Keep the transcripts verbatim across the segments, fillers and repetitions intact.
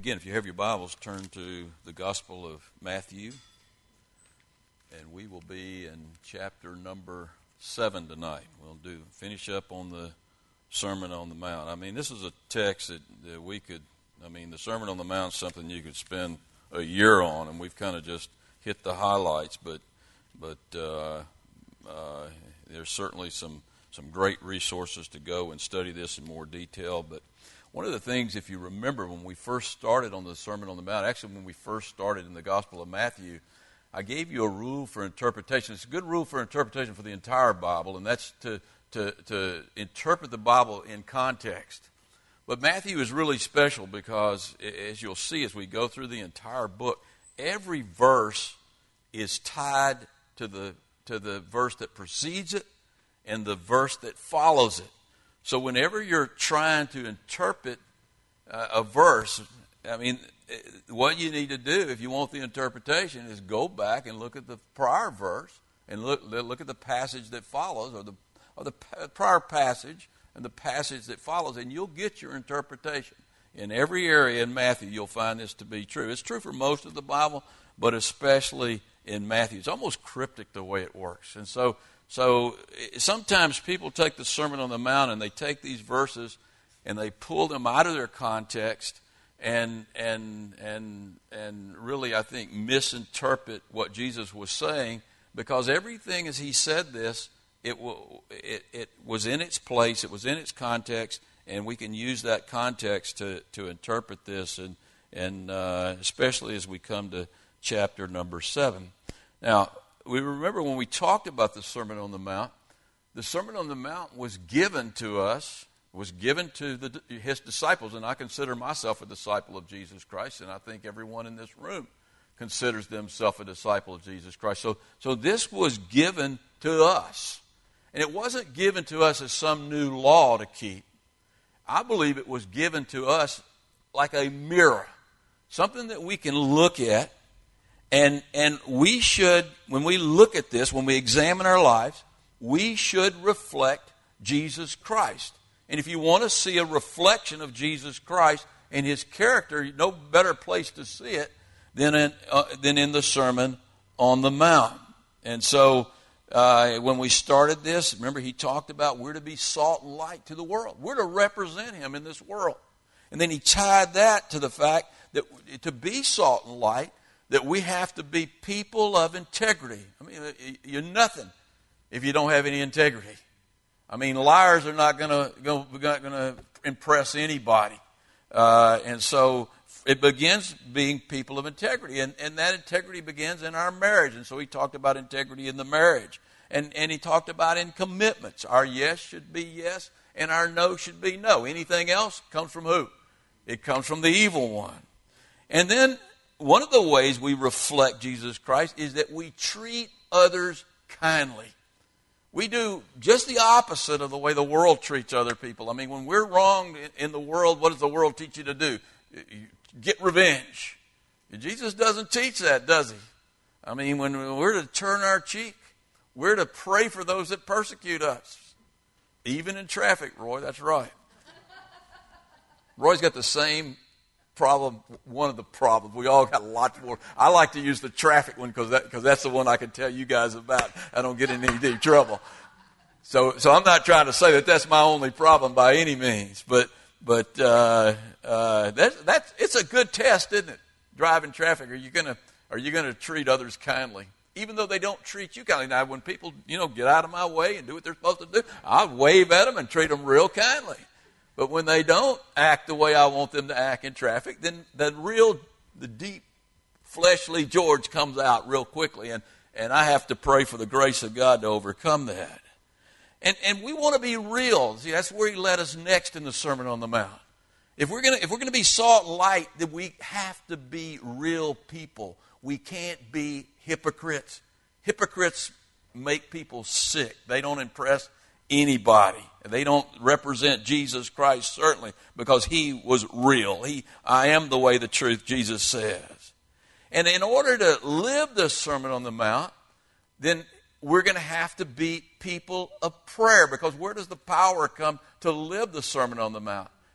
Again, if you have your Bibles, turn to the Gospel of Matthew, and we will be in chapter number seven tonight. We'll do finish up on the Sermon on the Mount. I mean, this is a text that, that we could, I mean, the Sermon on the Mount is something you could spend a year on, and we've kind of just hit the highlights, but but uh, uh, there's certainly some, some great resources to go and study this in more detail, but one of the things, if you remember, when we first started on the Sermon on the Mount, actually when we first started in the Gospel of Matthew, I gave you a rule for interpretation. It's a good rule for interpretation for the entire Bible, and that's to, to, to interpret the Bible in context. But Matthew is really special because, as you'll see as we go through the entire book, every verse is tied to the, to the verse that precedes it and the verse that follows it. So whenever you're trying to interpret uh, a verse, I mean, what you need to do if you want the interpretation is go back and look at the prior verse and look look at the passage that follows, or the or the prior passage and the passage that follows, and you'll get your interpretation. In every area in Matthew, you'll find this to be true. It's true for most of the Bible, but especially in Matthew. It's almost cryptic the way it works, and so. So sometimes people take the Sermon on the Mount and they take these verses and they pull them out of their context and and and and really, I think, misinterpret what Jesus was saying, because everything as he said this, it, it, it was in its place, it was in its context, and we can use that context to, to interpret this, and, and uh, especially as we come to chapter number seven. Now, we remember when we talked about the Sermon on the Mount, the Sermon on the Mount was given to us, was given to the, his disciples, and I consider myself a disciple of Jesus Christ, and I think everyone in this room considers themselves a disciple of Jesus Christ. So, so this was given to us, and it wasn't given to us as some new law to keep. I believe it was given to us like a mirror, something that we can look at. And and we should, when we look at this, when we examine our lives, we should reflect Jesus Christ. And if you want to see a reflection of Jesus Christ and his character, no better place to see it than in, uh, than in the Sermon on the Mount. And so uh, when we started this, remember he talked about we're to be salt and light to the world. We're to represent him in this world. And then he tied that to the fact that to be salt and light, that we have to be people of integrity. I mean, you're nothing if you don't have any integrity. I mean, liars are not going to go, not going to impress anybody, uh, and so it begins being people of integrity, and, and that integrity begins in our marriage. And so he talked about integrity in the marriage, and and he talked about in commitments. Our yes should be yes, and our no should be no. Anything else comes from who? It comes from the evil one, and then. One of the ways we reflect Jesus Christ is that we treat others kindly. We do just the opposite of the way the world treats other people. I mean, when we're wrong in the world, what does the world teach you to do? Get revenge. Jesus doesn't teach that, does he? I mean, when we're to turn our cheek, we're to pray for those that persecute us. Even in traffic, Roy, that's right. Roy's got the same problem, one of the problems. We all got a lot more. I like to use the traffic one because that, because that's the one I can tell you guys about. I don't get in any deep trouble. So, so I'm not trying to say that that's my only problem by any means, but, but, uh, uh, that's, that's, it's a good test, isn't it? Driving traffic. Are you gonna, are you gonna treat others kindly? Even though they don't treat you kindly. Now, when people, you know, get out of my way and do what they're supposed to do, I wave at them and treat them real kindly. But when they don't act the way I want them to act in traffic, then the real, the deep, fleshly George comes out real quickly, and, and I have to pray for the grace of God to overcome that. And and we want to be real. See, that's where he led us next in the Sermon on the Mount. If we're gonna if we're gonna be salt and light, then we have to be real people. We can't be hypocrites. Hypocrites make people sick. They don't impress anybody. They don't represent Jesus Christ, certainly, because he was real. He, I am the way, the truth, Jesus says. And in order to live the Sermon on the Mount, then we're going to have to be people of prayer, because where does the power come to live the Sermon on the Mount?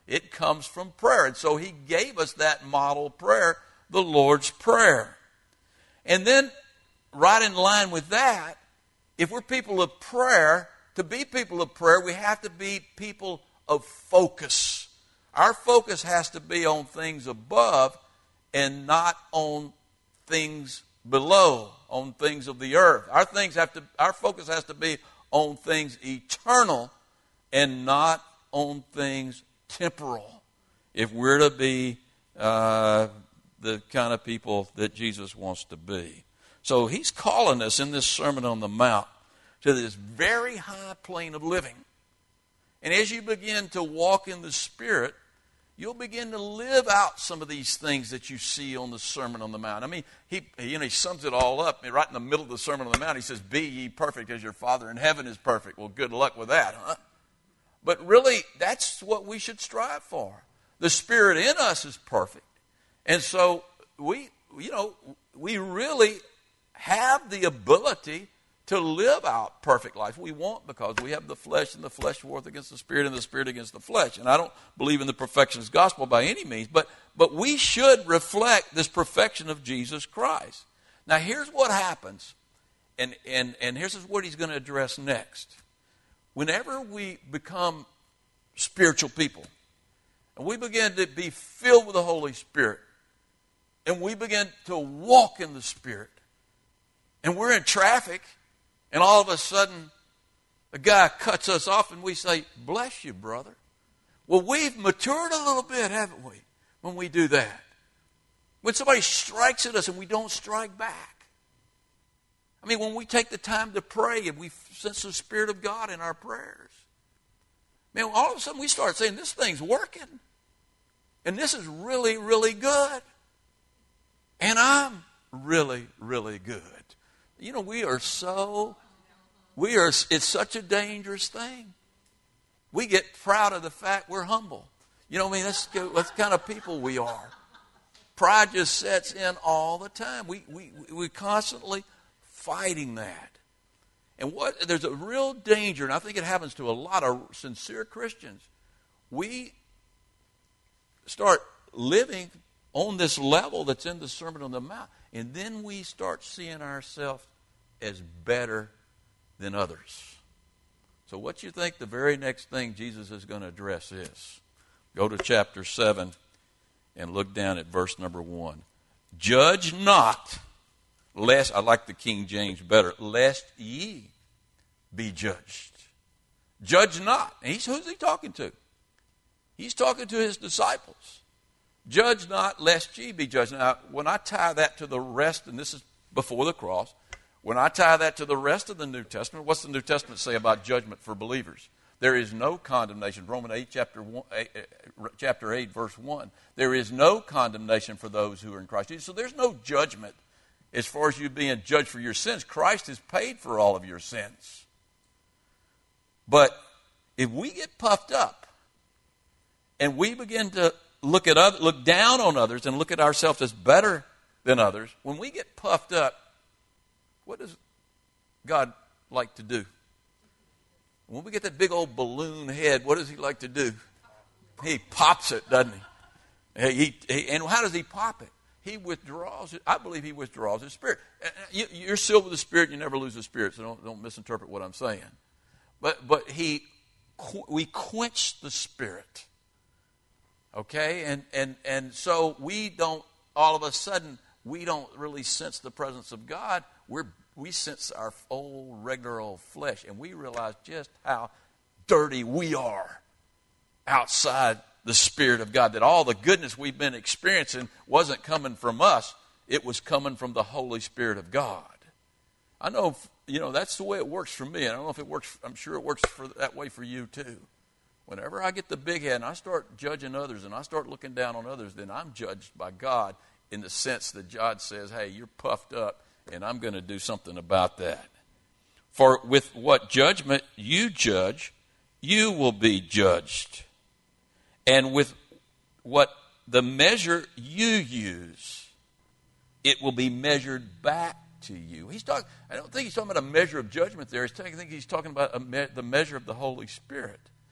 It comes from prayer. And so he gave us that model prayer, the Lord's Prayer. And then, right in line with that, if we're people of prayer, to be people of prayer, we have to be people of focus. Our focus has to be on things above and not on things below, on things of the earth. Our things have to, our focus has to be on things eternal and not on things temporal, if we're to be uh, the kind of people that Jesus wants to be. So he's calling us in this Sermon on the Mount to this very high plane of living. And as you begin to walk in the Spirit, you'll begin to live out some of these things that you see on the Sermon on the Mount. I mean, he, you know, he sums it all up. Right in the middle of the Sermon on the Mount, he says, be ye perfect as your Father in heaven is perfect. Well, good luck with that, huh? But really, that's what we should strive for. The Spirit in us is perfect. And so we, you know, we really have the ability to live out perfect life. We won't, because we have the flesh, and the flesh warreth against the Spirit, and the Spirit against the flesh. And I don't believe in the perfectionist gospel by any means, but, but we should reflect this perfection of Jesus Christ. Now, here's what happens, and, and, and here's what he's going to address next. Whenever we become spiritual people, and we begin to be filled with the Holy Spirit, and we begin to walk in the Spirit, and we're in traffic, and all of a sudden, a guy cuts us off, and we say, bless you, brother. Well, we've matured a little bit, haven't we, when we do that? When somebody strikes at us and we don't strike back. I mean, when we take the time to pray and we sense the Spirit of God in our prayers. Man, all of a sudden we start saying, this thing's working. And this is really, really good. And I'm really, really good. You know, we are so, we are, it's such a dangerous thing. We get proud of the fact we're humble. You know what I mean? That's, that's the kind of people we are. Pride just sets in all the time. We, we, we're constantly fighting that. And what there's a real danger, and I think it happens to a lot of sincere Christians. We start living on this level that's in the Sermon on the Mount, and then we start seeing ourselves as better than others. So what you think the very next thing Jesus is going to address is? Go to chapter seven and look down at verse number one. Judge not, lest, I like the King James better, lest ye be judged. Judge not. And he's, who's he talking to? He's talking to his disciples. Judge not, lest ye be judged. Now, when I tie that to the rest, and this is before the cross, when I tie that to the rest of the New Testament, what's the New Testament say about judgment for believers? There is no condemnation. Romans eight, chapter one, eight, chapter eight, verse one. There is no condemnation for those who are in Christ Jesus. So there's no judgment as far as you being judged for your sins. Christ has paid for all of your sins. But if we get puffed up and we begin to look at other, look down on others and look at ourselves as better than others, when we get puffed up, what does God like to do? When we get that big old balloon head, what does he like to do? He pops it, doesn't he? he, he and how does he pop it? He withdraws it. I believe he withdraws his spirit. You, you're sealed with the Spirit. You never lose the Spirit, so don't, don't misinterpret what I'm saying. But but he, we quench the Spirit. Okay? And, and, and so we don't, all of a sudden, we don't really sense the presence of God. We're, we sense our old, regular old flesh, and we realize just how dirty we are outside the Spirit of God, that all the goodness we've been experiencing wasn't coming from us. It was coming from the Holy Spirit of God. I know, you know, that's the way it works for me. I don't know if it works, I'm sure it works for, that way for you too. Whenever I get the big head and I start judging others and I start looking down on others, then I'm judged by God in the sense that God says, hey, you're puffed up and I'm going to do something about that. For with what judgment you judge, you will be judged. And with what the measure you use, it will be measured back to you. He's talking. I don't think he's talking about a measure of judgment there. He's talking, I think he's talking about a me, the measure of the Holy Spirit.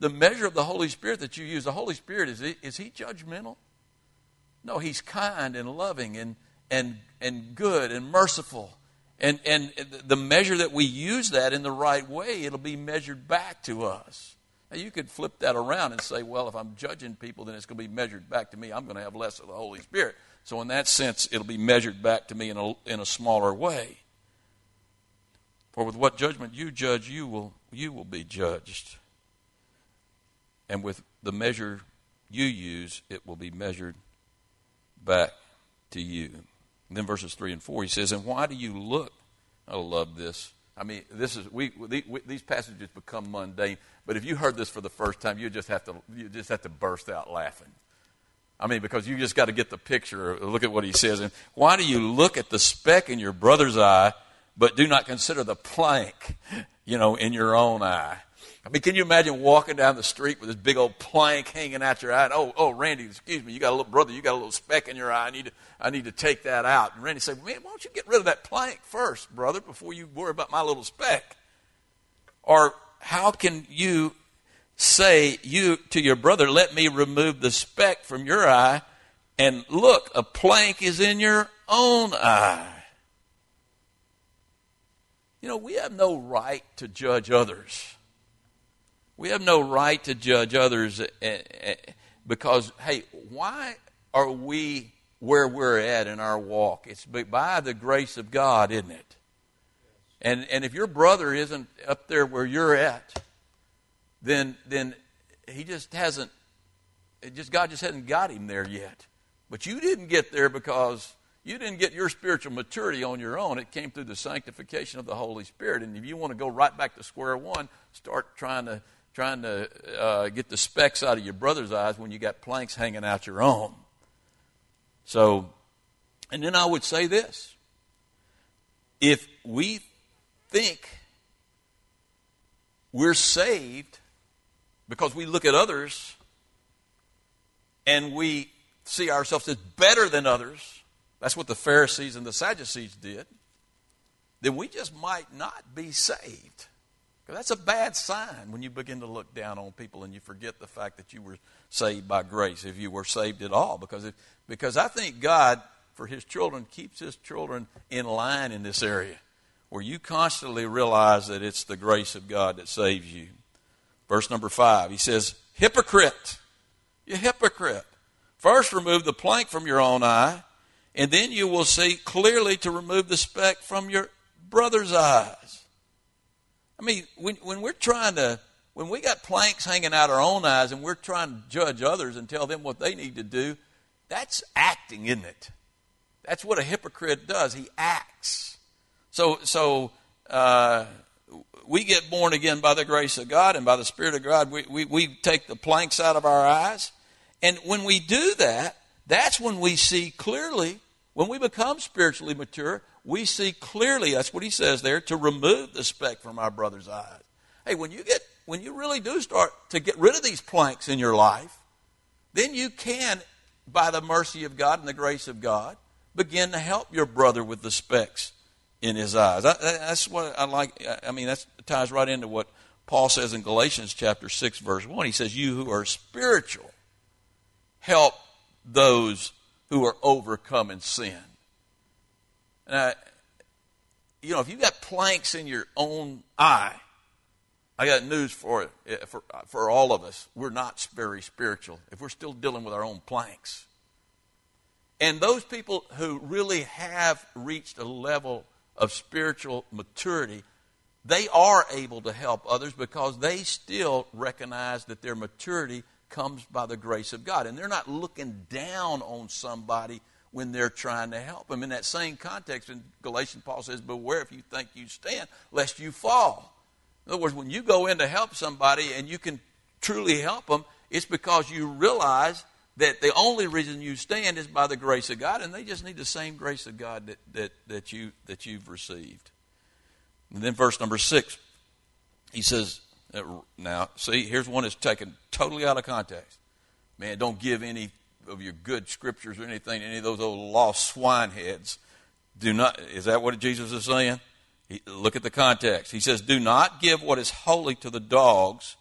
the measure of the Holy Spirit that you use, the Holy Spirit, is he, is he judgmental? No, he's kind and loving and and and good and merciful. And and the measure that we use that in the right way, it'll be measured back to us. Now, you could flip that around and say, well, if I'm judging people, then it's going to be measured back to me. I'm going to have less of the Holy Spirit. So in that sense, it'll be measured back to me in a, in a smaller way. For with what judgment you judge, you will you will be judged. And with the measure you use, it will be measured back to you. And then verses three and four, he says, and why do you look? I love this. I mean, this is we, we, we these passages become mundane. But if you heard this for the first time, you just have to you just have to burst out laughing. I mean, because you just got to get the picture. Look at what he says. And why do you look at the speck in your brother's eye, but do not consider the plank, you know, in your own eye? I mean, can you imagine walking down the street with this big old plank hanging out your eye? And, oh, oh, Randy, excuse me, you got a little brother, you got a little speck in your eye. I need to, I need to take that out. And Randy said, man, why don't you get rid of that plank first, brother, before you worry about my little speck? Or how can you say you to your brother, let me remove the speck from your eye, and look, a plank is in your own eye? You know, we have no right to judge others. We have no right to judge others because, hey, why are we where we're at in our walk? It's by the grace of God, isn't it? And and if your brother isn't up there where you're at, then then he just hasn't, it just God just hasn't got him there yet. But you didn't get there because you didn't get your spiritual maturity on your own. It came through the sanctification of the Holy Spirit. And if you want to go right back to square one, start trying to trying to uh, get the specks out of your brother's eyes when you got planks hanging out your own. So, and then I would say this. If we think we're saved because we look at others and we see ourselves as better than others, that's what the Pharisees and the Sadducees did, then we just might not be saved. That's a bad sign when you begin to look down on people and you forget the fact that you were saved by grace, if you were saved at all. Because if, because I think God, for his children, keeps his children in line in this area, where you constantly realize that it's the grace of God that saves you. Verse number five, he says, hypocrite, you hypocrite. First remove the plank from your own eye, and then you will see clearly to remove the speck from your brother's eyes. I mean, when, when we're trying to, when we got planks hanging out our own eyes and we're trying to judge others and tell them what they need to do, that's acting, isn't it? That's what a hypocrite does. He acts. So, so uh, we get born again by the grace of God and by the Spirit of God. We, we, we take the planks out of our eyes. And when we do that, that's when we see clearly, when we become spiritually mature, we see clearly, that's what he says there, to remove the speck from our brother's eyes. Hey, when you get, when you really do start to get rid of these planks in your life, then you can, by the mercy of God and the grace of God, begin to help your brother with the specks in his eyes. I, that's what I like. I mean, that ties right into what Paul says in Galatians chapter six, verse one. He says, you who are spiritual, help those who are overcome in sin. Now, you know, if you got planks in your own eye, I got news for it, for, for all of us. We're not very spiritual if we're still dealing with our own planks. And those people who really have reached a level of spiritual maturity, they are able to help others because they still recognize that their maturity comes by the grace of God. And they're not looking down on somebody when they're trying to help them. In that same context, in Galatians, Paul says, beware if you think you stand, lest you fall. In other words, when you go in to help somebody and you can truly help them, it's because you realize that the only reason you stand is by the grace of God, and they just need the same grace of God that, that, that, you, that you've received. And then verse number six, he says, now, see, here's one that's taken totally out of context. Man, don't give any of your good scriptures or anything to any of those old lost swine heads. Do not, is that what Jesus is saying? He, look at the context. He says, do not give what is holy to the dogs,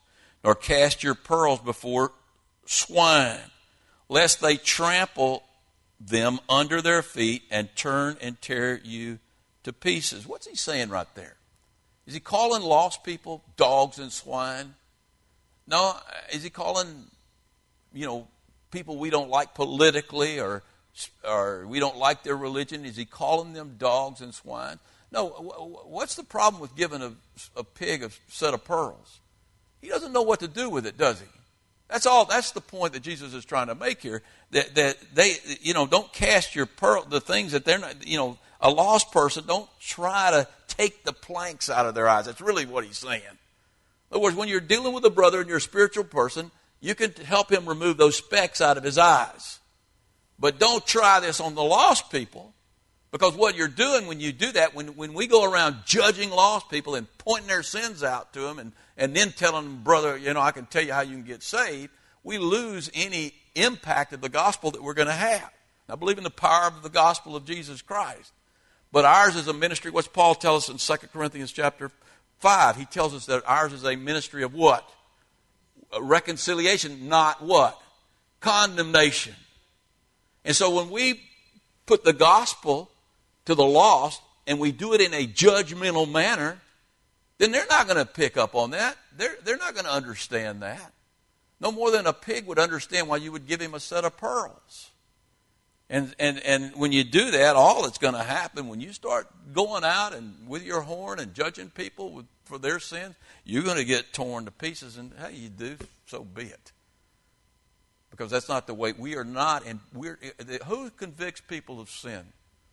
nor cast your pearls before swine, lest they trample them under their feet and turn and tear you to pieces. What's he saying right there? Is he calling lost people dogs and swine? No. Is he calling, you know, people we don't like politically or or we don't like their religion? Is he calling them dogs and swine? No. What's the problem with giving a, a pig a set of pearls? He doesn't know what to do with it, does he? That's all. That's the point that Jesus is trying to make here. That that they, you know, don't cast your pearl, the things that they're not, you know, a lost person, don't try to take the planks out of their eyes. That's really what he's saying. In other words, when you're dealing with a brother and you're a spiritual person, you can help him remove those specks out of his eyes. But don't try this on the lost people, because what you're doing when you do that, when, when we go around judging lost people and pointing their sins out to them and, and then telling them, brother, you know, I can tell you how you can get saved, we lose any impact of the gospel that we're going to have. I believe in the power of the gospel of Jesus Christ. But ours is a ministry. What's Paul tell us in Second Corinthians chapter five? He tells us that ours is a ministry of what? A reconciliation, not what? Condemnation. And so when we put the gospel to the lost and we do it in a judgmental manner, then they're not going to pick up on that. They're, they're not going to understand that. No more than a pig would understand why you would give him a set of pearls. And, and and when you do that, all that's going to happen when you start going out and with your horn and judging people with, for their sins, you're going to get torn to pieces. And hey, you do, so be it. Because that's not the way. We are not, and we're. Who convicts people of sin?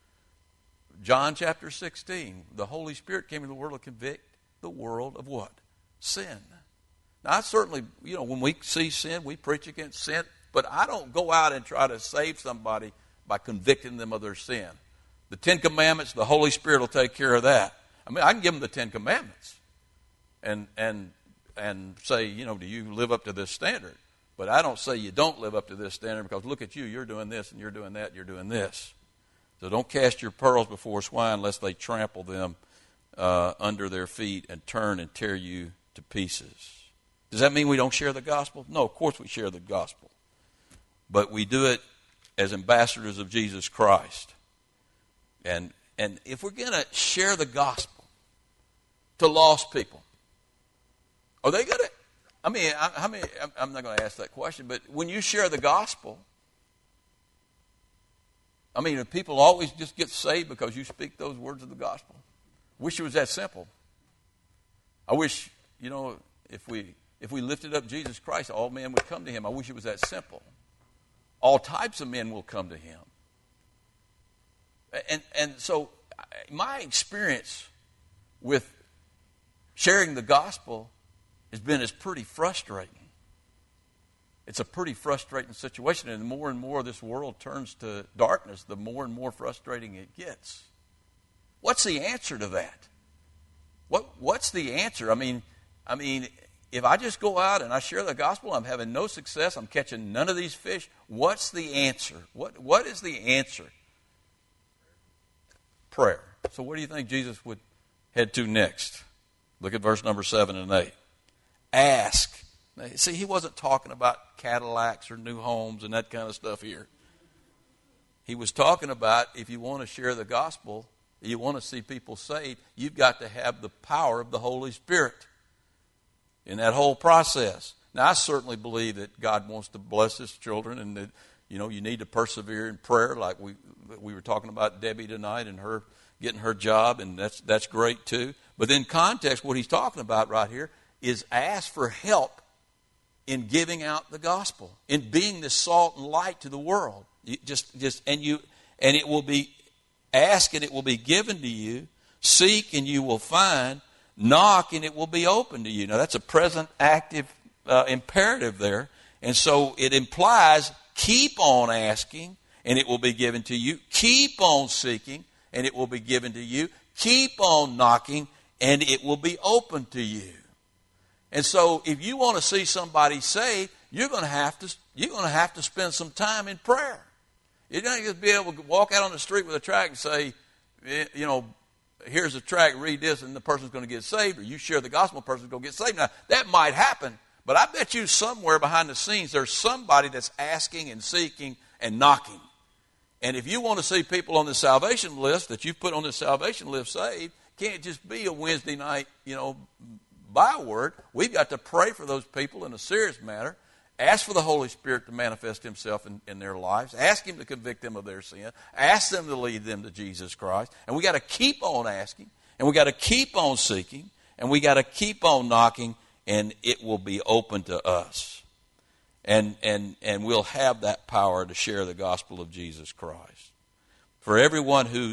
John chapter sixteen. The Holy Spirit came into the world to convict the world of what? Sin. Now, I certainly, you know, when we see sin, we preach against sin. But I don't go out and try to save somebody by convicting them of their sin. The Ten Commandments, the Holy Spirit will take care of that. I mean, I can give them the Ten Commandments and and and say, you know, do you live up to this standard? But I don't say you don't live up to this standard, because look at you, you're doing this and you're doing that and you're doing this. So don't cast your pearls before swine, lest they trample them uh, under their feet and turn and tear you to pieces. Does that mean we don't share the gospel? No, of course we share the gospel. But we do it as ambassadors of Jesus Christ. And and if we're going to share the gospel to lost people, are they going to, I mean, I, I mean, I'm not going to ask that question, but when you share the gospel, I mean, do people always just get saved because you speak those words of the gospel? Wish it was that simple. I wish, you know, if we if we lifted up Jesus Christ, all men would come to him. I wish it was that simple. All types of men will come to him. And and so my experience with sharing the gospel has been is pretty frustrating. It's a pretty frustrating situation, and the more and more this world turns to darkness, the more and more frustrating it gets. What's the answer to that? What what's the answer? I mean, I mean, if I just go out and I share the gospel, I'm having no success, I'm catching none of these fish, what's the answer? What What is the answer? Prayer. So what do you think Jesus would head to next? Look at verse number seven and eight. Ask. Now, see, he wasn't talking about Cadillacs or new homes and that kind of stuff here. He was talking about, if you want to share the gospel, you want to see people saved, you've got to have the power of the Holy Spirit in that whole process. Now, I certainly believe that God wants to bless his children, and that, you know, you need to persevere in prayer, like we we were talking about Debbie tonight and her getting her job, and that's that's great too. But in context, what he's talking about right here is ask for help in giving out the gospel, in being the salt and light to the world. You just just and you and it will be ask and it will be given to you. Seek and you will find. Knock and it will be open to you. Now that's a present active uh, imperative there. And so it implies keep on asking and it will be given to you. Keep on seeking and it will be given to you. Keep on knocking and it will be open to you. And so if you want to see somebody saved, you're going to have to you're going to have to spend some time in prayer. You're not going to be able to walk out on the street with a tract and say, you know, here's a tract, read this, and the person's going to get saved, or you share the gospel, the person's going to get saved. Now, that might happen, But I bet you somewhere behind the scenes there's somebody that's asking and seeking and knocking. And if you want to see people on the salvation list that you've put on the salvation list saved, can't just be a Wednesday night, you know, byword. We've got to pray for those people in a serious manner. Ask for the Holy Spirit to manifest himself in, in their lives. Ask him to convict them of their sin. Ask them to lead them to Jesus Christ. And we got to keep on asking. And we got to keep on seeking. And we got to keep on knocking. And it will be open to us. And, and, and we'll have that power to share the gospel of Jesus Christ. For everyone who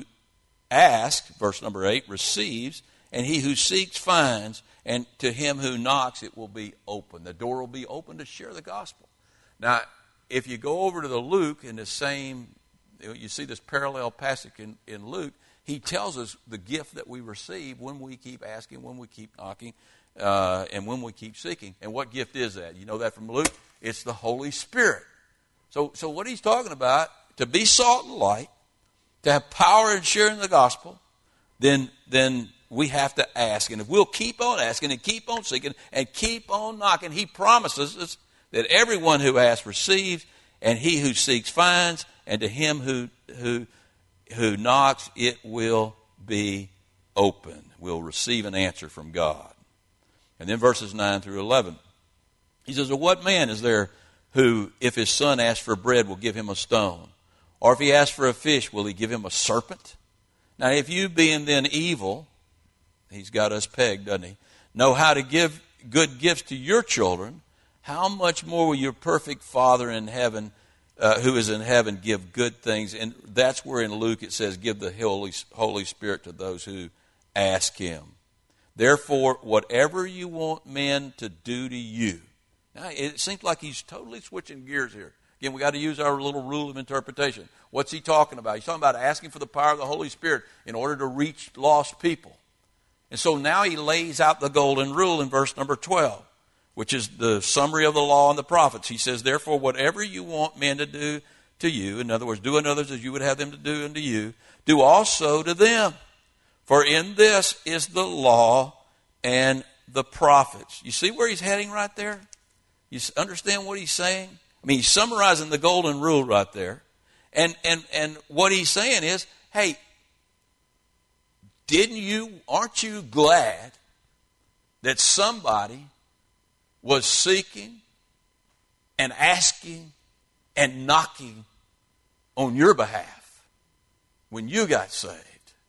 asks, verse number eight, receives. And he who seeks finds. And to him who knocks, it will be open. The door will be open to share the gospel. Now, if you go over to the Luke in the same, you see this parallel passage in, in Luke, he tells us the gift that we receive when we keep asking, when we keep knocking, uh, and when we keep seeking. And what gift is that? You know that from Luke? It's the Holy Spirit. So, so what he's talking about, to be salt and light, to have power in sharing the gospel, then then we have to ask. And if we'll keep on asking and keep on seeking and keep on knocking, he promises us that everyone who asks receives, and he who seeks finds, and to him who who who knocks, it will be open. We'll receive an answer from God. And then verses nine through eleven. He says, "Or what man is there who, if his son asks for bread, will give him a stone? Or if he asks for a fish, will he give him a serpent? Now, if you, being then evil," he's got us pegged, doesn't he, "know how to give good gifts to your children, how much more will your perfect Father in heaven, uh, who is in heaven, give good things?" And that's where in Luke it says, "Give the Holy, Holy Spirit to those who ask him. Therefore, whatever you want men to do to you." Now, it seems like he's totally switching gears here. Again, we got to use our little rule of interpretation. What's he talking about? He's talking about asking for the power of the Holy Spirit in order to reach lost people. And so now he lays out the golden rule in verse number twelve, which is the summary of the law and the prophets. He says, "Therefore, whatever you want men to do to you," in other words, do unto others as you would have them to do unto you, "do also to them. For in this is the law and the prophets." You see where he's heading right there? You understand what he's saying? I mean, he's summarizing the golden rule right there. And and and what he's saying is, hey, didn't you, aren't you glad that somebody was seeking and asking and knocking on your behalf when you got saved?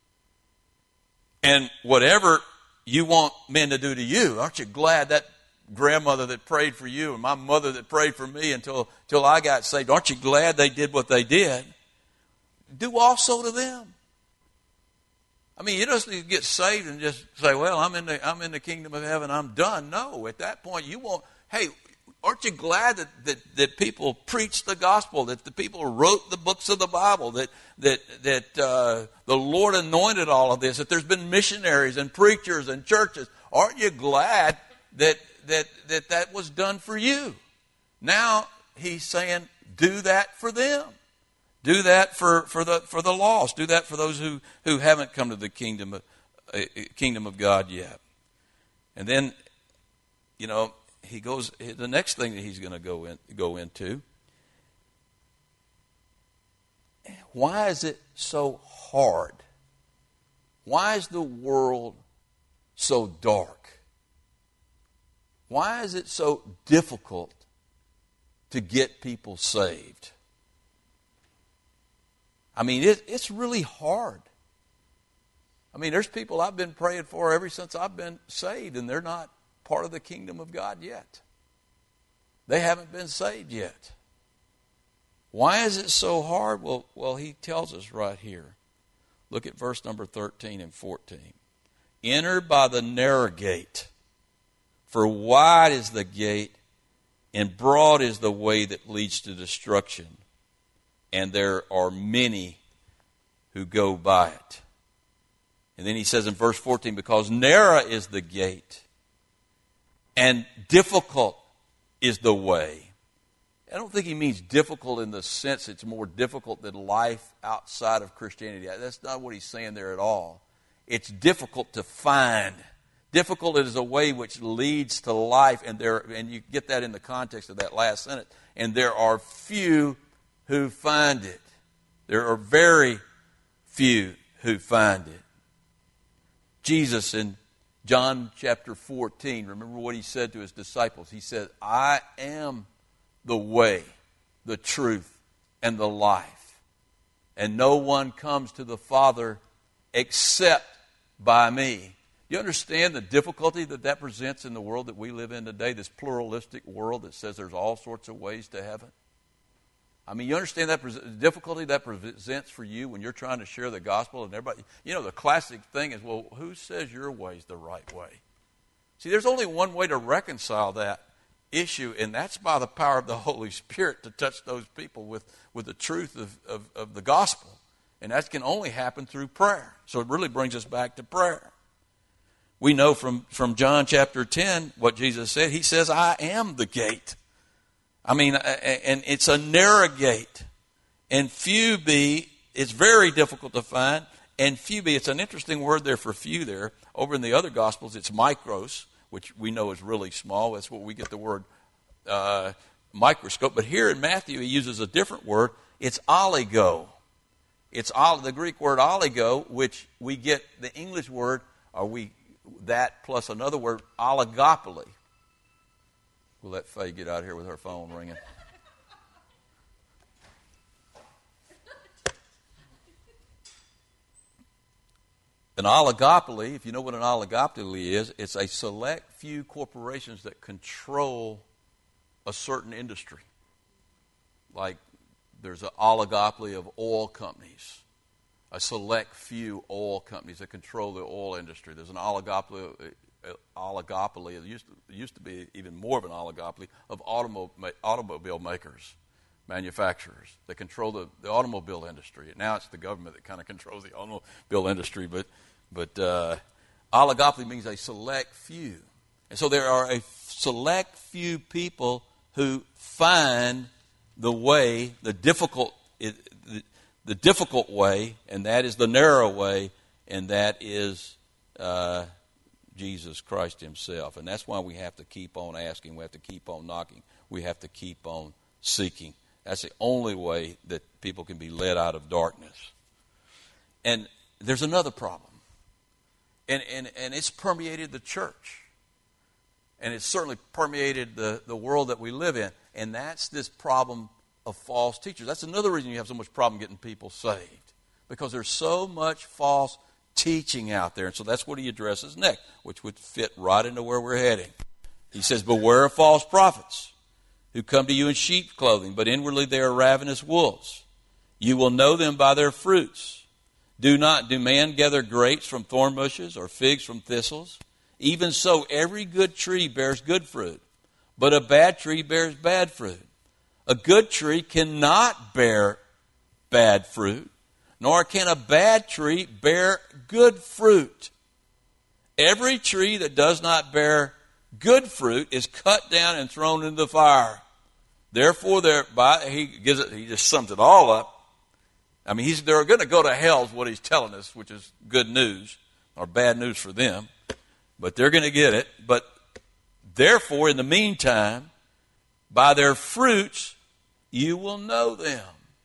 And whatever you want men to do to you, aren't you glad that grandmother that prayed for you and my mother that prayed for me until, until I got saved, aren't you glad they did what they did? Do also to them. I mean, you just need to get saved and just say, well, I'm in the I'm in the kingdom of heaven, I'm done. No, at that point you won't. Hey, aren't you glad that, that, that people preached the gospel, that the people wrote the books of the Bible, that that that uh, the Lord anointed all of this, that there's been missionaries and preachers and churches? Aren't you glad that that that, that was done for you? Now he's saying, do that for them. Do that for, for the for the lost. Do that for those who, who haven't come to the kingdom of, uh, kingdom of God yet. And then, you know, he goes. The next thing that he's going to go in go into. Why is it so hard? Why is the world so dark? Why is it so difficult to get people saved? I mean, it, it's really hard. I mean, there's people I've been praying for ever since I've been saved, and they're not part of the kingdom of God yet. They haven't been saved yet. Why is it so hard? Well, well, he tells us right here. Look at verse number thirteen and fourteen. Enter by the narrow gate, for wide is the gate, and broad is the way that leads to destruction, and there are many who go by it. And then he says in verse fourteen, because narrow is the gate, and difficult is the way. I don't think he means difficult in the sense it's more difficult than life outside of Christianity. That's not what he's saying there at all. It's difficult to find, Difficult is a way which leads to life, and there, and you get that in the context of that last sentence. And there are few who find it. There are very few who find it. Jesus in John chapter fourteen, remember what he said to his disciples. He said, I am the way, the truth, and the life. And no one comes to the Father except by me. You understand the difficulty that that presents in the world that we live in today, this pluralistic world that says there's all sorts of ways to heaven? I mean, you understand that the difficulty that presents for you when you're trying to share the gospel and everybody, you know, the classic thing is, well, who says your way's the right way? See, there's only one way to reconcile that issue, and that's by the power of the Holy Spirit to touch those people with, with the truth of, of, of the gospel. And that can only happen through prayer. So it really brings us back to prayer. We know from, from John chapter ten what Jesus said. He says, I am the gate. I mean, and it's a narrow gate. And few be, it's very difficult to find. And few be, it's an interesting word there for few there. Over in the other Gospels, it's micros, which we know is really small. That's where we get the word uh, microscope. But here in Matthew, he uses a different word. It's oligo. It's the Greek word oligo, which we get the English word, or we that plus another word, oligopoly. We'll let Faye get out here with her phone ringing. An oligopoly, if you know what an oligopoly is, it's a select few corporations that control a certain industry. Like there's an oligopoly of oil companies, a select few oil companies that control the oil industry. There's an oligopoly, oligopoly. It used to, it used to be even more of an oligopoly of automo- automobile makers, manufacturers that control the, the automobile industry. Now it's the government that kind of controls the automobile industry, but but uh, oligopoly means a select few. And so there are a select few people who find the way, the difficult, it, the, the difficult way, and that is the narrow way, and that is uh, Jesus Christ himself. And that's why we have to keep on asking. We have to keep on knocking. We have to keep on seeking. That's the only way that people can be led out of darkness. And there's another problem. And, and, and it's permeated the church. And it's certainly permeated the, the world that we live in. And that's this problem of false teachers. That's another reason you have so much problem getting people saved. Because there's so much false teaching out there. And so that's what he addresses next, which would fit right into where we're heading. He says, beware of false prophets who come to you in sheep's clothing, but inwardly they are ravenous wolves. You will know them by their fruits. Do not, do man gather grapes from thorn bushes or figs from thistles? Even so, every good tree bears good fruit, but a bad tree bears bad fruit. A good tree cannot bear bad fruit, nor can a bad tree bear good fruit. Every tree that does not bear good fruit is cut down and thrown into the fire. Therefore, thereby he gives it. He just sums it all up. I mean, he's, they're going to go to hell is what he's telling us, which is good news, or bad news for them. But they're going to get it. But therefore, in the meantime, by their fruits, you will know them.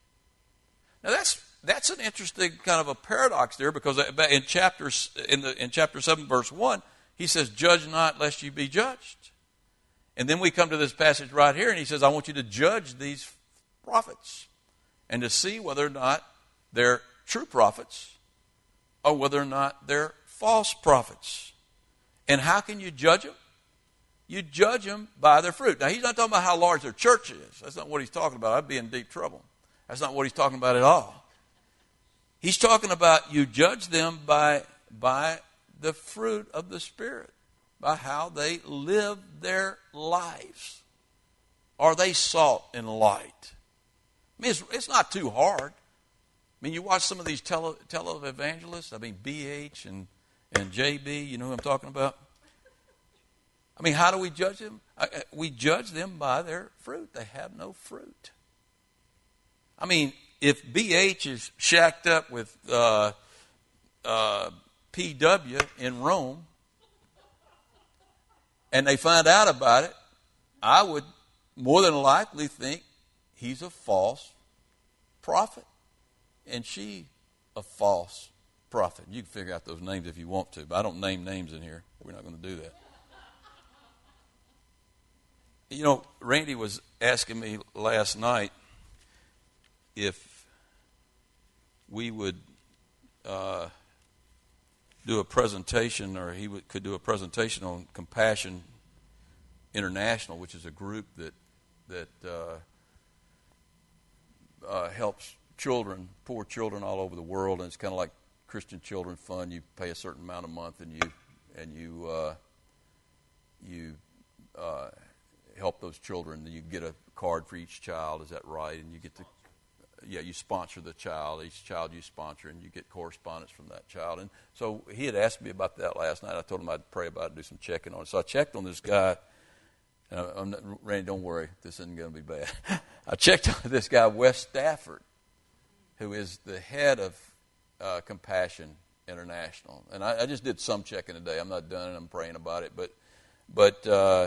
Now, that's that's an interesting kind of a paradox there, because in chapter in the in chapter seven, verse one, he says, "Judge not, lest you be judged." And then we come to this passage right here, and he says, "I want you to judge these prophets and to see whether or not they're true prophets or whether or not they're false prophets." And how can you judge them? You judge them by their fruit. Now, he's not talking about how large their church is. That's not what he's talking about. I'd be in deep trouble. That's not what he's talking about at all. He's talking about you judge them by, by the fruit of the Spirit, by how they live their lives. Are they salt and light? I mean, it's, it's not too hard. I mean, you watch some of these tele, televangelists, I mean, B H and, and J B, you know who I'm talking about? I mean, how do we judge them? We judge them by their fruit. They have no fruit. I mean, if B H is shacked up with uh, uh, P W in Rome, and they find out about it, I would more than likely think he's a false prophet, and she a false prophet. You can figure out those names if you want to, but I don't name names in here. We're not going to do that. You know, Randy was asking me last night if we would uh, do a presentation, or he would, could do a presentation on Compassion International, which is a group that that uh, uh, helps children, poor children all over the world, and it's kind of like Christian Children's Fund. You pay a certain amount a month, and you and you uh, you uh, help those children. You get a card for each child. Is that right? And you get to yeah, you sponsor the child. Each child you sponsor, and you get correspondence from that child. And so he had asked me about that last night. I told him I'd pray about it, do some checking on it. So I checked on this guy. Uh, I'm not, Randy, don't worry. This isn't going to be bad. I checked on this guy, Wes Stafford, who is the head of uh, Compassion International. And I, I just did some checking today. I'm not done, and I'm praying about it. But, but uh,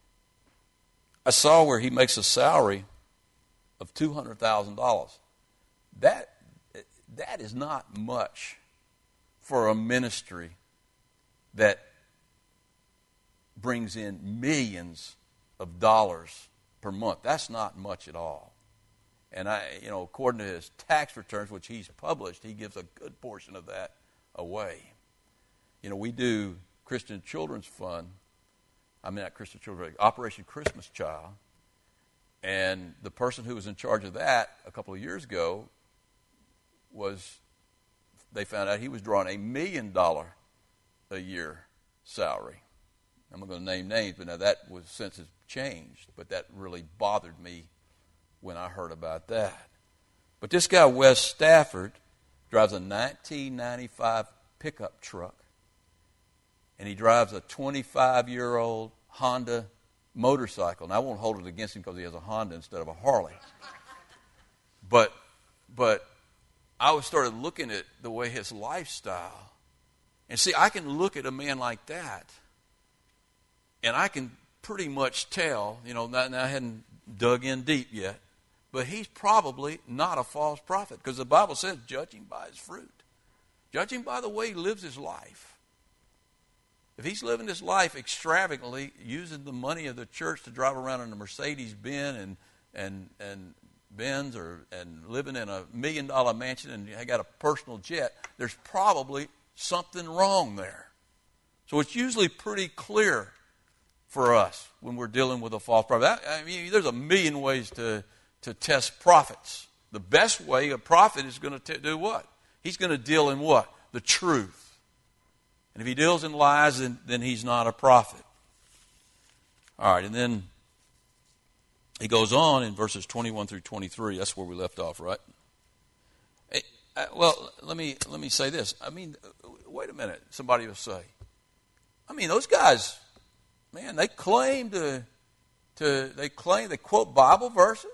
I saw where he makes a salary of two hundred thousand dollars. That that is not much for a ministry that brings in millions of dollars per month. That's not much at all. And I, you know, according to his tax returns, which he's published, he gives a good portion of that away. You know, we do Christian Children's Fund. I mean, not Christian Children's, Operation Christmas Child. And the person who was in charge of that a couple of years ago was, they found out he was drawing a million dollar a year salary. I'm not going to name names, but now that was since it's changed. But that really bothered me when I heard about that. But this guy, Wes Stafford, drives a nineteen ninety-five pickup truck, and he drives a twenty-five-year-old Honda motorcycle. And I won't hold it against him because he has a Honda instead of a Harley. But, but I was started looking at the way his lifestyle, and see, I can look at a man like that, and I can pretty much tell, you know, now I hadn't dug in deep yet, but he's probably not a false prophet, because the Bible says, judge him by his fruit. Judge him by the way he lives his life. If he's living his life extravagantly, using the money of the church to drive around in a Mercedes-Benz and and and Benz, or and living in a million-dollar mansion and got a personal jet, there's probably something wrong there. So it's usually pretty clear for us when we're dealing with a false prophet. I mean, there's a million ways to, to test prophets. The best way a prophet is going to do what? He's going to deal in what? The truth. And if he deals in lies, then, then he's not a prophet. All right, and then he goes on in verses twenty-one through twenty-three. That's where we left off, right? Hey, uh, well, let me let me say this. I mean, wait a minute. Somebody will say, I mean, those guys, man, they claim to, to they claim, they quote Bible verses.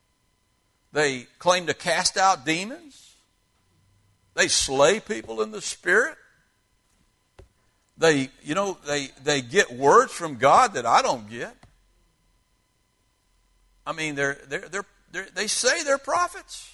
They claim to cast out demons. They slay people in the spirit. They, you know, they, they get words from God that I don't get. I mean, they're, they're, they're, they're, they say they're prophets.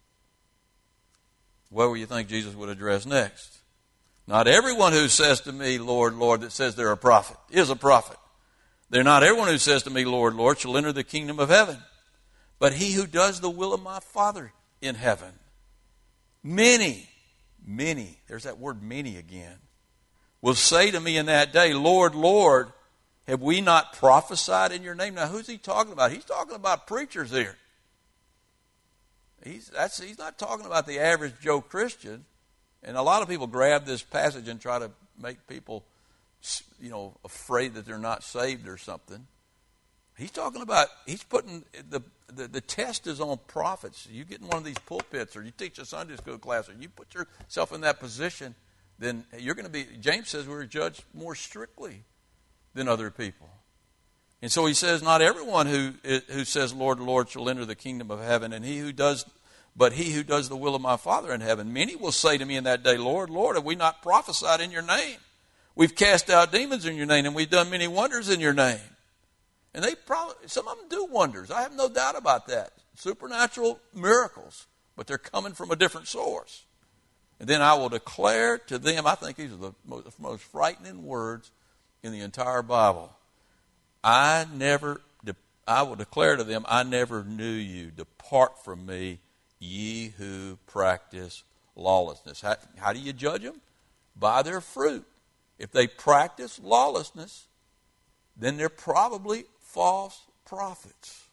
What do you think Jesus would address next? Not everyone who says to me, Lord, Lord, that says they're a prophet, is a prophet. They're not everyone who says to me, Lord, Lord, shall enter the kingdom of heaven, but he who does the will of my Father in heaven. Many, many, there's that word many again, will say to me in that day, Lord, Lord, have we not prophesied in your name? Now, who's he talking about? He's talking about preachers here. He's, that's, he's not talking about the average Joe Christian. And a lot of people grab this passage and try to make people, you know, afraid that they're not saved or something. He's talking about, he's putting, the, the, the test is on prophets. You get in one of these pulpits, or you teach a Sunday school class, or you put yourself in that position, then you're going to be, James says we're judged more strictly than other people. And so he says, not everyone who who says, Lord, Lord, shall enter the kingdom of heaven, and he who does, but he who does the will of my Father in heaven. Many will say to me in that day, Lord, Lord, have we not prophesied in your name? We've cast out demons in your name, and we've done many wonders in your name. And they probably, some of them do wonders. I have no doubt about that. Supernatural miracles, but they're coming from a different source. And then I will declare to them, I think these are the most, most frightening words in the entire Bible. I never, I will declare to them, I never knew you. Depart from me, ye who practice lawlessness. How, how do you judge them? By their fruit. If they practice lawlessness, then they're probably false prophets.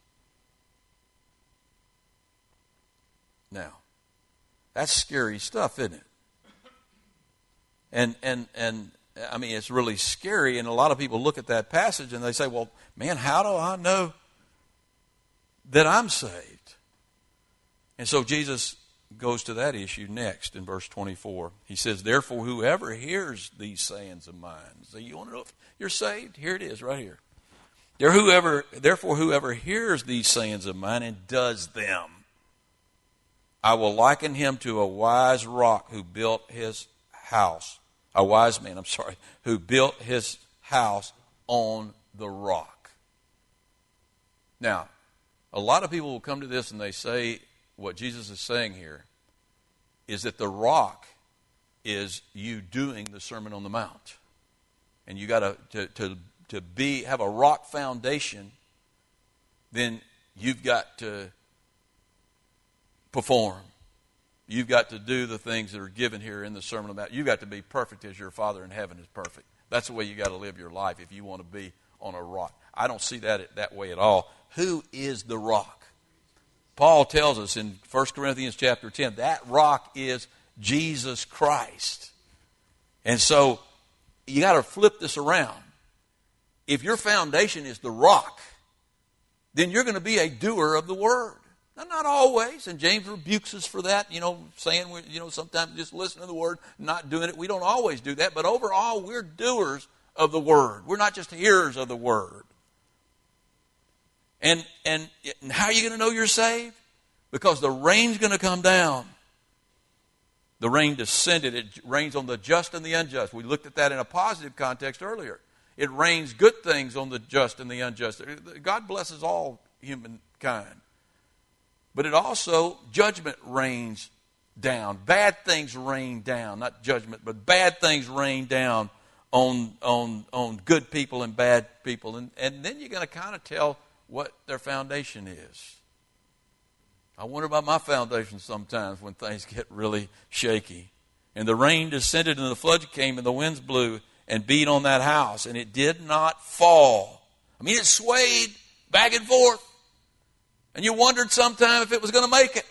Now, that's scary stuff, isn't it? And and and I mean, it's really scary, and a lot of people look at that passage and they say, well, man, how do I know that I'm saved? And so Jesus goes to that issue next in verse twenty-four. He says, therefore, whoever hears these sayings of mine. So you want to know if you're saved? Here it is, right here. There, whoever, therefore, whoever hears these sayings of mine and does them, I will liken him to a wise rock who built his house. A wise man, I'm sorry, who built his house on the rock. Now, a lot of people will come to this and they say, what Jesus is saying here is that the rock is you doing the Sermon on the Mount. And you got to to to be have a rock foundation, then you've got to perform. You've got to do the things that are given here in the Sermon on the Mount. You've got to be perfect as your Father in heaven is perfect. That's the way you got to live your life if you want to be on a rock. I don't see that that way at all. Who is the rock? Paul tells us in First Corinthians chapter ten, that rock is Jesus Christ. And so you got to flip this around. If your foundation is the rock, then you're going to be a doer of the word. Now, not always, and James rebukes us for that, you know, saying, we, you know, sometimes just listen to the word, not doing it. We don't always do that, but overall, we're doers of the word. We're not just hearers of the word. And, and how are you going to know you're saved? Because the rain's going to come down. The rain descended. It rains on the just and the unjust. We looked at that in a positive context earlier. It rains good things on the just and the unjust. God blesses all humankind. But it also, judgment rains down. Bad things rain down. Not judgment, but bad things rain down on, on, on good people and bad people. And, and then you're going to kind of tell what their foundation is. I wonder about my foundation sometimes when things get really shaky. And the rain descended and the flood came and the winds blew and beat on that house, and it did not fall. I mean, it swayed back and forth. And you wondered sometime if it was going to make it.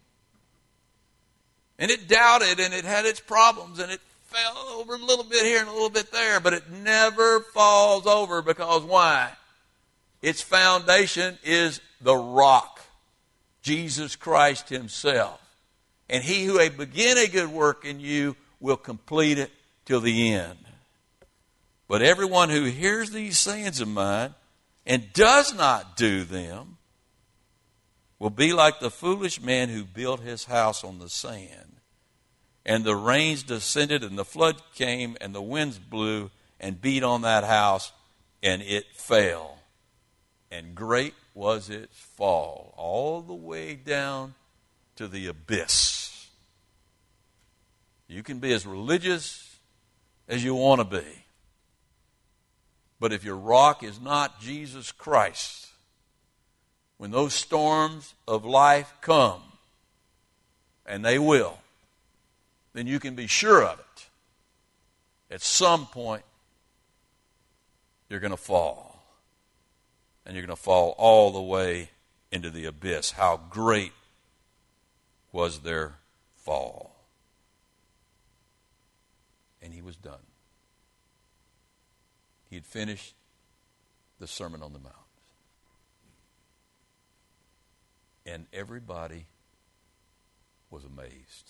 And it doubted, and it had its problems, and it fell over a little bit here and a little bit there, but it never falls over because why? Its foundation is the rock, Jesus Christ himself. And he who may begin a good work in you will complete it till the end. But everyone who hears these sayings of mine and does not do them will be like the foolish man who built his house on the sand. And the rains descended and the flood came and the winds blew and beat on that house and it fell. And great was its fall, all the way down to the abyss. You can be as religious as you want to be. But if your rock is not Jesus Christ, when those storms of life come, and they will, then you can be sure of it. At some point, you're going to fall. And you're going to fall all the way into the abyss. How great was their fall. And he was done. He had finished the Sermon on the Mount. And everybody was amazed.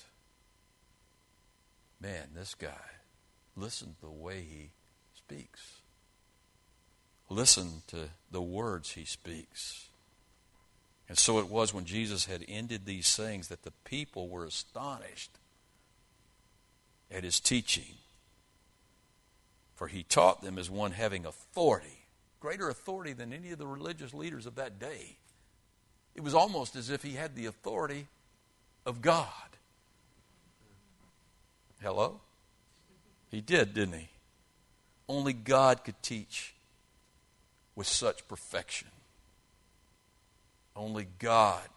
Man, this guy, listen to the way he speaks. Listen to the words he speaks. And so it was when Jesus had ended these sayings that the people were astonished at his teaching. For he taught them as one having authority, greater authority than any of the religious leaders of that day. It was almost as if he had the authority of God. Hello? He did, didn't he? Only God could teach with such perfection. Only God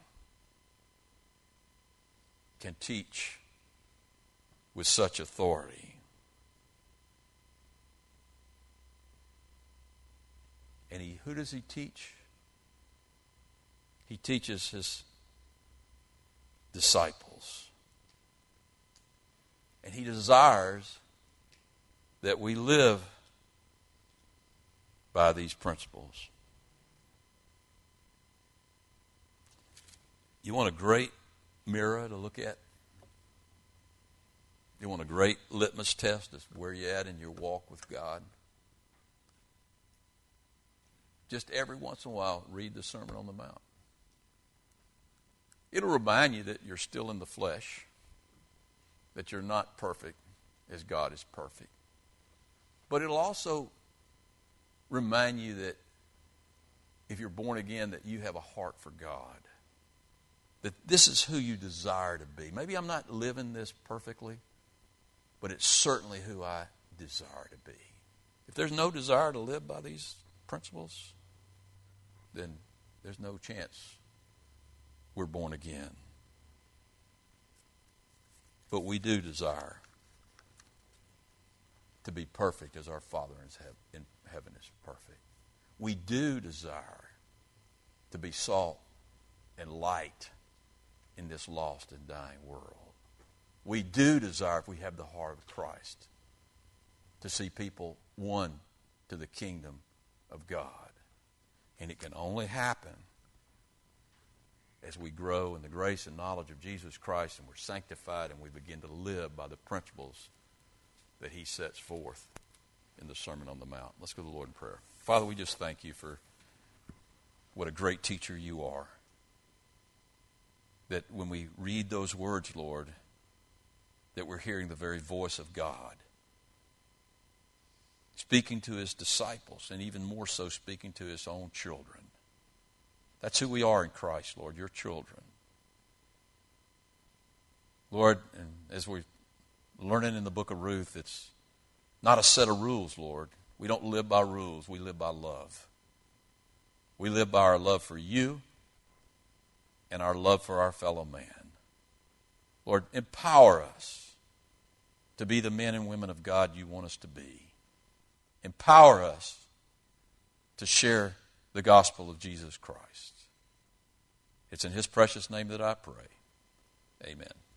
can teach with such authority. And he, who does he teach? He teaches his disciples. And he desires that we live by these principles. You want a great mirror to look at? You want a great litmus test as where you're at in your walk with God? Just every once in a while, read the Sermon on the Mount. It'll remind you that you're still in the flesh, that you're not perfect as God is perfect. But it'll also remind you that if you're born again, that you have a heart for God. That this is who you desire to be. Maybe I'm not living this perfectly, but it's certainly who I desire to be. If there's no desire to live by these principles, then there's no chance we're born again. But we do desire to be perfect as our Father in heaven is perfect. We do desire to be salt and light in this lost and dying world. We do desire, if we have the heart of Christ, to see people won to the kingdom of God. And it can only happen as we grow in the grace and knowledge of Jesus Christ and we're sanctified and we begin to live by the principles that he sets forth in the Sermon on the Mount. Let's go to the Lord in prayer. Father, we just thank you for what a great teacher you are. That when we read those words, Lord, that we're hearing the very voice of God speaking to his disciples, and even more so speaking to his own children. That's who we are in Christ, Lord, your children. Lord, and as we're learning in the book of Ruth, it's not a set of rules, Lord. We don't live by rules, we live by love. We live by our love for you and our love for our fellow man. Lord, empower us to be the men and women of God you want us to be. Empower us to share the gospel of Jesus Christ. It's in his precious name that I pray. Amen.